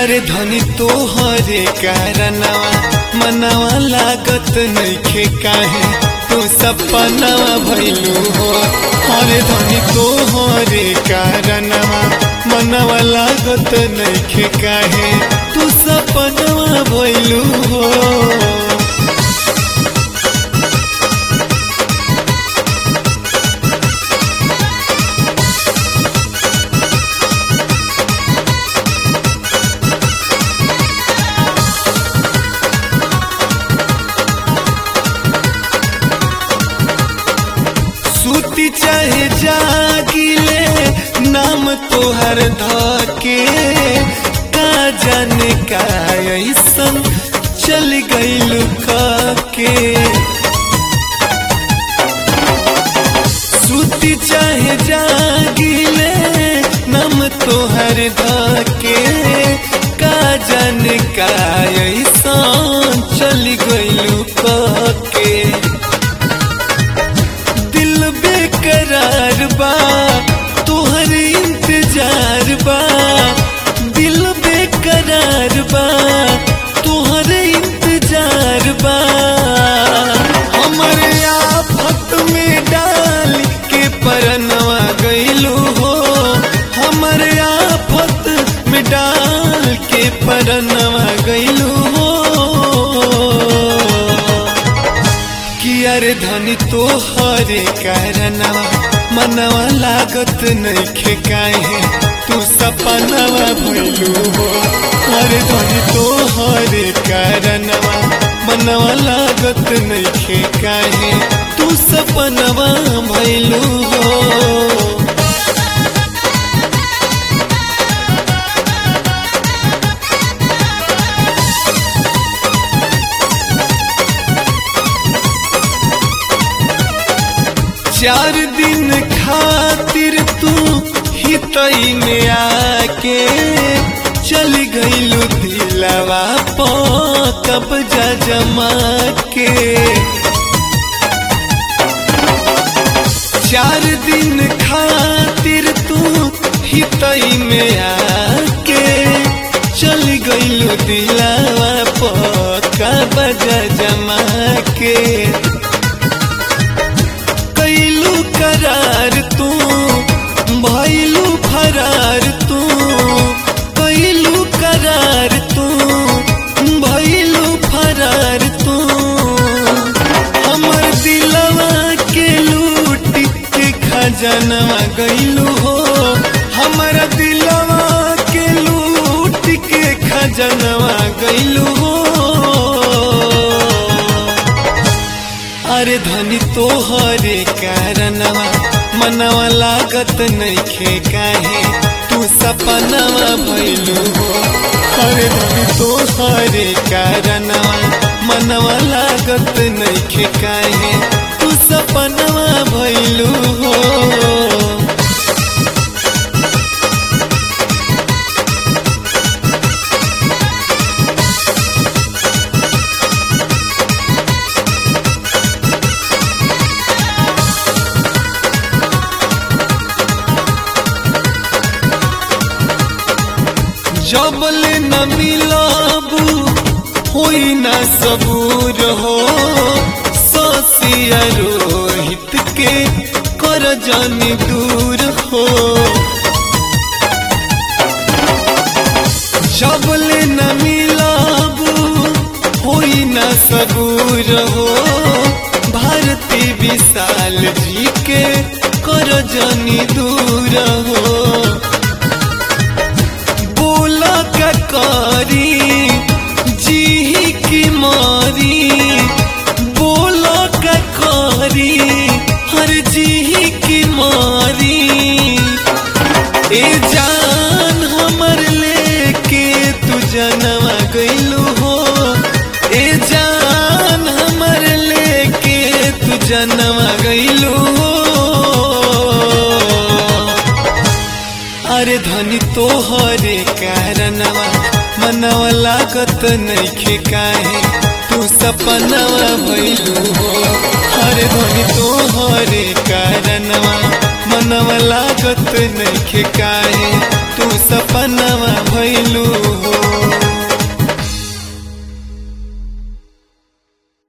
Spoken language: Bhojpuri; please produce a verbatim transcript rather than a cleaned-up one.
अरे धनी तोहरे कारणवा मनवा लागत नइखे काहे तू सपनवा भइलू हो। अरे धनी तोहरे कारणवा मनवा लागत नइखे काहे तू सपनवा भइलू हो। सूती चाहे जागिले नाम तोहर धके का जाने का ऐसन चल गइलू के। सूती चाहे जागिले नाम तोहर धके का जाने का ऐसन चल गइलू के। करार बा तोहर इंतजार बा, दिल बेकरार बा तोहर इंतजार बा। हमर आफत में डाल के परनवा गइलू हो। हमर आफत में डाल के परनवा गइलू हो। अरे धनी तोहरे कारणवा मनवा लागत नइखे काहे तू सपनवा भइलू हो। अरे धनी तोहरे कारणवा मनवा लागत नइखे काहे तू सपनवा भइलू हो। चार दिन खातिर तू हितई में आके चल गइलू दिलवा प कब्जा जमा के। चार दिन खातिर तू हितई में आके चल गइलू दिलवा प कब्जा जमा के। करार तू भइलू फरार तू कइलू करार तू भइलू फरार तू। हमर दिलवा के लूट के खजनवा गइलू हो। हमर दिलवा के लूट के खजनवा गइलू हो। अरे धनी तोहरे कारणवा मनवा लागत नइखे काहे तू सपनवा भइलू हो। अरे धनी तोहरे कारणवा मनवा लागत नइखे काहे तू सपनवा भइलू हो। जबल न मिलाबू होई न सबूर हो। ससिया रोहित के कर जानी दूर हो। जबल न मिलाबू होई न सबूर हो। भारती विशाल जी के कर जानी दूर हो। करी जी की मारी बोला का करी हर जी की मारी। ए जान हमर लेके तू जनवा गइलू हो। ए जान हमर लेके तू जनवा गइलू हो। अरे धनी तोहरे कारणवा मनवा लागत नइखे काहे तू सपनवा भइलू हो। अरे धनी तोहरे कारणवा मनवा लागत नइखे का